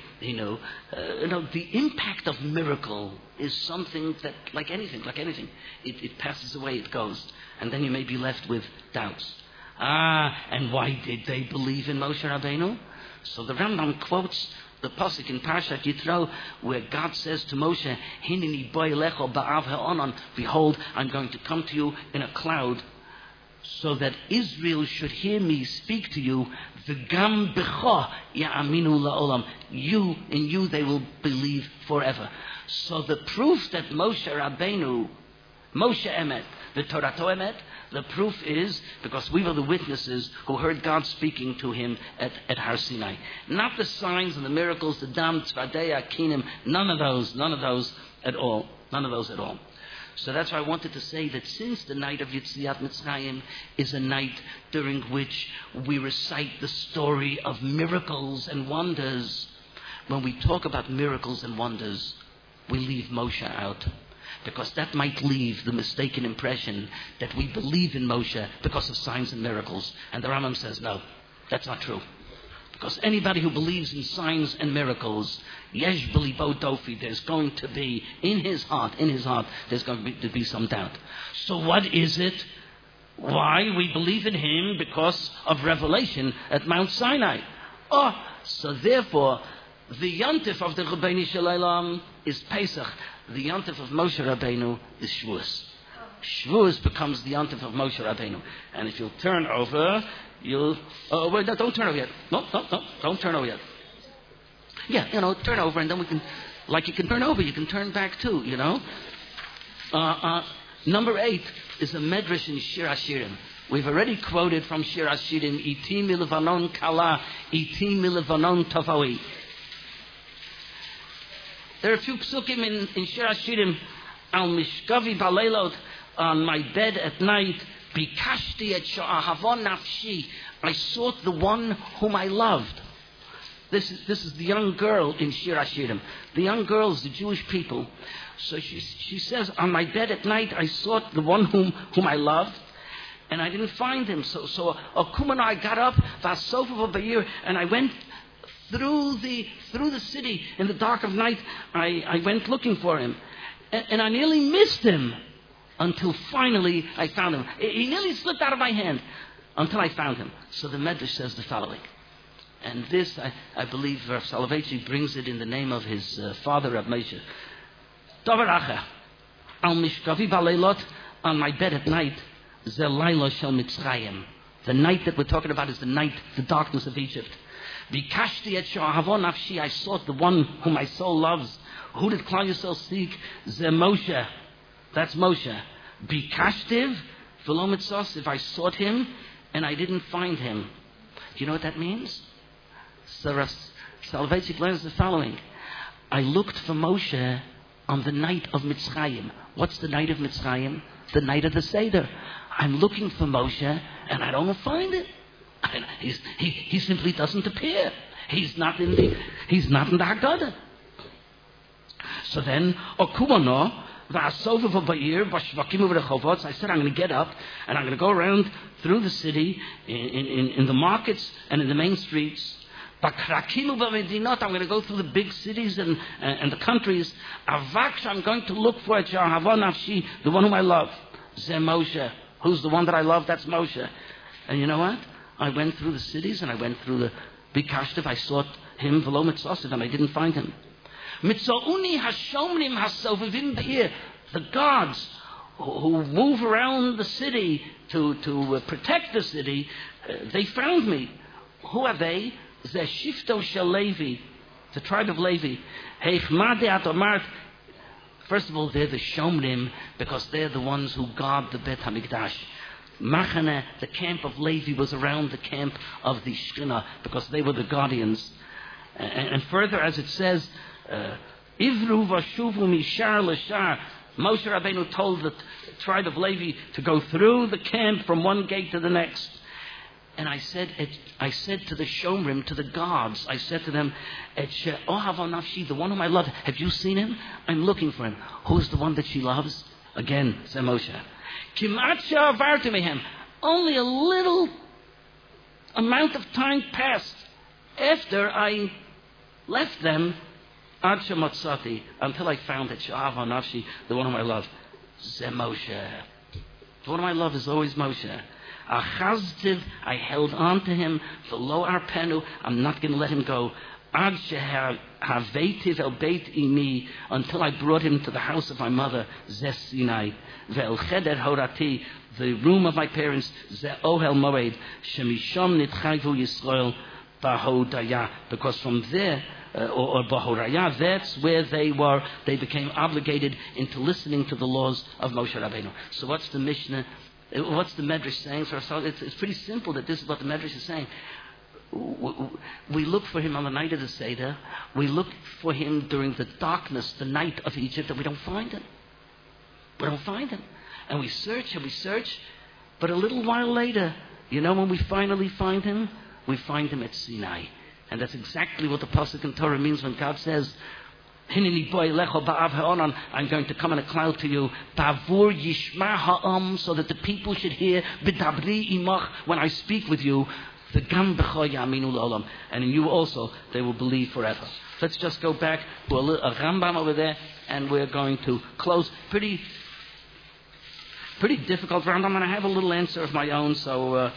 impact of miracle is something that, like anything, it passes away, it goes. And then you may be left with doubts. And why did they believe in Moshe Rabbeinu? So the Rambam quotes the pasuk in Parshat Yitro, where God says to Moshe, "Hineni boi lecho ba'av ha'onon." Behold, I'm going to come to you in a cloud, so that Israel should hear me speak to you. V'gam b'cho ya'aminu la'olam. In you they will believe forever. So the proof that Moshe Emet, the Torah Emet, the proof is because we were the witnesses who heard God speaking to him at Har Sinai. Not the signs and the miracles, the Dam, Tzvadeya, Kinim, none of those at all. So that's why I wanted to say that since the night of Yetziat Mitzrayim is a night during which we recite the story of miracles and wonders, when we talk about miracles and wonders, we leave Moshe out. Because that might leave the mistaken impression that we believe in Moshe because of signs and miracles. And the Rambam says, no, that's not true. Because anybody who believes in signs and miracles, yesh b'libo dofi, there's going to be, in his heart, there's going to be some doubt. So what is it? Why? We believe in him because of revelation at Mount Sinai. So therefore, the Yontif of the Rebbeinu Shalom is Pesach. The Yontif of Moshe Rabbeinu is Shavuos. Shavuos becomes the Yontif of Moshe Rabbeinu. And if you'll turn over, wait, no, don't turn over yet. No, don't turn over yet. Yeah, turn over, and then we can, like you can turn over, you can turn back too, Number 8 is a Medrash in Shir Hashirim. We've already quoted from Shir Hashirim, Iti milevanon kala, iti milevanon tavawi. There are a few psukim in Shir Hashirim, Al Mishkavi Baleilot, on my bed at night, Bikashti et sha'ahavon nafshi, I sought the one whom I loved. This is the young girl in Shir Hashirim. The young girl is the Jewish people. So she says, on my bed at night, I sought the one whom I loved, and I didn't find him. So Akumana, I got up, Vasofa Bayir, and I went through the city in the dark of night. I went looking for him, and I nearly missed him until finally I found him. He nearly slipped out of my hand until I found him. So the Medrash says the following, and this I believe Rav Soloveitchik brings it in the name of his father Rav Moshe. Tovaracha al mishkavi baleilot, on my bed at night, ze laila shel Mitzrayim. The night that we're talking about is the darkness of Egypt. Bikashti et sha'ahavon nafshi, I sought the one whom my soul loves. Who did Klal Yisrael seek? Ze Moshe. That's Moshe. Bikashtiv v'lo mitzos, if I sought him and I didn't find him. Do you know what that means? So Soloveitchik learns the following. I looked for Moshe on the night of Mitzrayim. What's the night of Mitzrayim? the night of the Seder. I'm looking for Moshe, and I don't find it. He simply doesn't appear. He's not in the Haggadah. So then, Okumano, I said, I'm going to get up and I'm going to go around through the city, in the markets and in the main streets. I'm going to go through the big cities and the countries. I'm going to look for the one whom I love. Moshe. Who's the one that I love? That's Moshe. And you know what? I went through the cities and I went through the big Kashtiv. I sought him, V'lo Mitzosiv, and I didn't find him. Mitzouni hashomrim hasovivim be'ir. The gods who move around the city to protect the city, they found me. Who are they? Zeh Shifto Shel Levi, the tribe of Levi. First of all, they're the Shomrim because they're the ones who guard the Bet HaMikdash. Machane, the camp of Levi, was around the camp of the Shekhinah because they were the guardians. And further, as it says, Ivru vashuvu mishar l'shar. Moshe Rabbeinu told the tribe of Levi to go through the camp from one gate to the next. And I said to the Shomrim, to the guards, I said to them, the one whom I love, have you seen him? I'm looking for him. Who's the one that she loves? Again, said Moshe. Only a little amount of time passed after I left them, until I found that Sha'ava Nafshi, the one whom I love, Zeh Moshe. The one whom I love is always Moshe. Achaztiv, I held on to him, V'lo arpenu, I'm not going to let him go. Ad shehaveitiv el beit imi, until I brought him to the house of my mother, Zeh Sinai, Ve'el cheder horati, the room of my parents, Zeh ohel moed, shemishom nitchayvu Yisrael b'hodaya, because from there, or Bahoraya, that's where they became obligated into listening to the laws of Moshe Rabbeinu. So what's the Mishnah? What's the Medrash saying? It's pretty simple that this is what the Medrash is saying. We look for him on the night of the Seder. We look for him during the darkness, the night of Egypt, and we don't find him. We don't find him. And we search and we search, but a little while later, you know when we finally find him? We find him at Sinai. And that's exactly what the Pasuk in Torah means when God says, Hineni boy lecho ba'av ha'onan, I'm going to come in a cloud to you, ba'avur yishma ha'am, so that the people should hear, b'dabri imach, when I speak with you, v'gam b'cho ya'aminu l'olam, and in you also they will believe forever. Let's just go back to a Rambam over there, and we're going to close. Pretty difficult Rambam, and I have a little answer of my own, so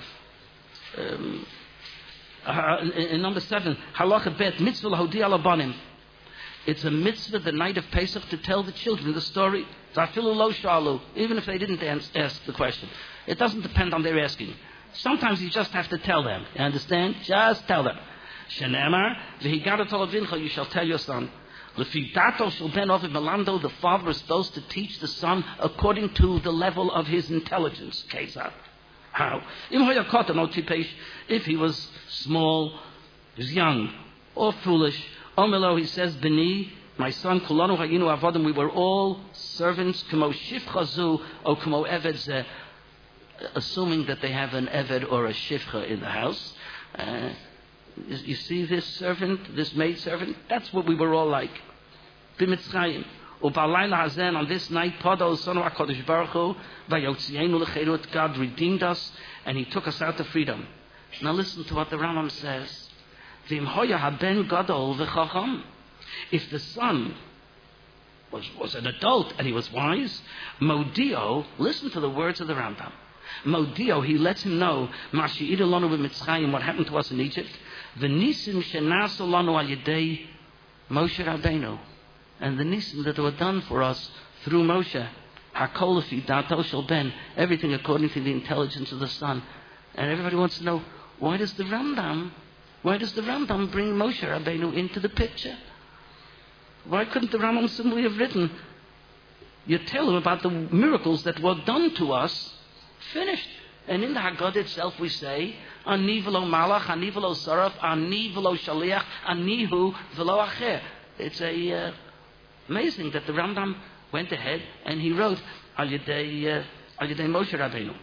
in number 7, halacha bet mitzvah lahodi alabanim. It's a mitzvah the night of Pesach to tell the children the story. Zafilu lo shalu, even if they didn't ask the question. It doesn't depend on their asking. Sometimes you just have to tell them. You understand? Just tell them. Shenemar v'higadat olavincha, you shall tell your son. Lefidato shel ben ovid melando, the father is supposed to teach the son according to the level of his intelligence. Kesar. How? If he was small, he was young, or foolish, Omelo, he says, Beni, my son, Kulanu Hayinu Avodim, we were all servants, Kamo Shifchazu, or Kamo Eved, assuming that they have an Eved or a Shifcha in the house. You see this servant, this maid servant? That's what we were all like. Bimitzchayim. Ubalayla Hazen, on this night, Podo Sonu HaKadosh Baruch Hu, Vayotzienu L'Cherut, God redeemed us, and He took us out to freedom. Now listen to what the Rambam says. V'im hoya haben gadol v'chacham. If the son was an adult and he was wise, Modio, listen to the words of the Rambam. Modio, he lets him know, Mashi'id Elonu b'Mitzrayim, what happened to us in Egypt. V'nisim shenas Elonu al yedei Moshe Rabbeinu. And the nisim that were done for us through Moshe, Hakol lefi dato shel ben, everything according to the intelligence of the son. And everybody wants to know, why does the Rambam bring Moshe Rabbeinu into the picture? Why couldn't the Rambam simply have written, you tell him about the miracles that were done to us, finished. And in the Haggadah itself we say, Ani v'lo malach, ani v'lo saraf, ani v'lo shaliach, ani hu v'lo acher. It's amazing that the Rambam went ahead and he wrote, Al Yedei al yedei Moshe Rabbeinu.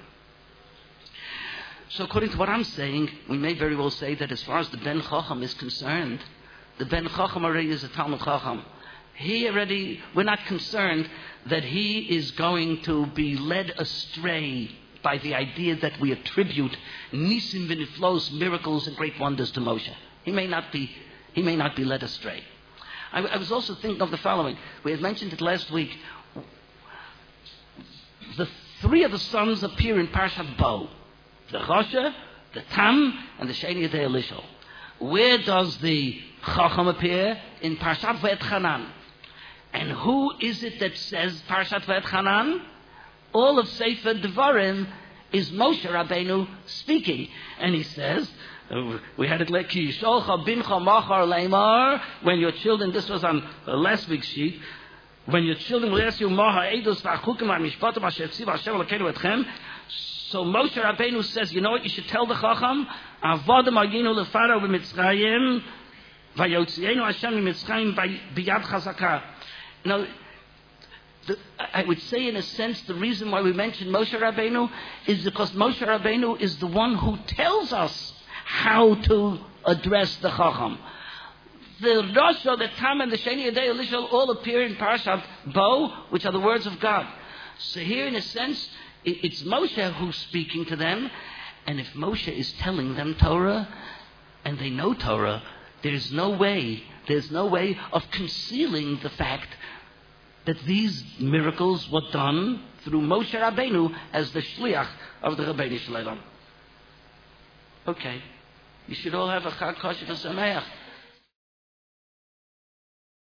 So according to what I'm saying, we may very well say that as far as the Ben Chacham is concerned, the Ben Chacham already is a Talmud Chacham. We're not concerned that he is going to be led astray by the idea that we attribute Nisim v'Niflos, miracles and great wonders to Moshe. He may not be led astray. I was also thinking of the following. We had mentioned it last week. The three of the sons appear in Parshat Bo. The Choshe, the Tam, and the Sheni Yedei Elishol. Where does the Chacham appear? In Parshat V'et Chanan. And who is it that says Parshat V'et Chanan? All of Sefer Devarim is Moshe Rabbeinu speaking. And he says, we had it like Ki Sholcha Bincha Machar Leimar, when your children, this was on last week's sheet, when your children will ask you, Maha Eidos V'achukim V'mishpatim Asher Tziva Hashem Elokeinu Etchem. So Moshe Rabbeinu says, you know what you should tell the Chacham? Avodim Aginu Lefaro B'Mitzrayim Vayotzienu Hashem B'Mitzrayim B'Yad Chazakah. Now, I would say in a sense the reason why we mention Moshe Rabbeinu is because Moshe Rabbeinu is the one who tells us how to address the Chacham. The Rasha, the Tam, and the Sheni Yedei Elishol all appear in Parashat Bo, which are the words of God. So here, in a sense, it's Moshe who's speaking to them, and if Moshe is telling them Torah, and they know Torah, there's no way of concealing the fact that these miracles were done through Moshe Rabbeinu as the shliach of the Rabbeinu Shalom. Okay, you should all have a Chag Kosher V'Sameach.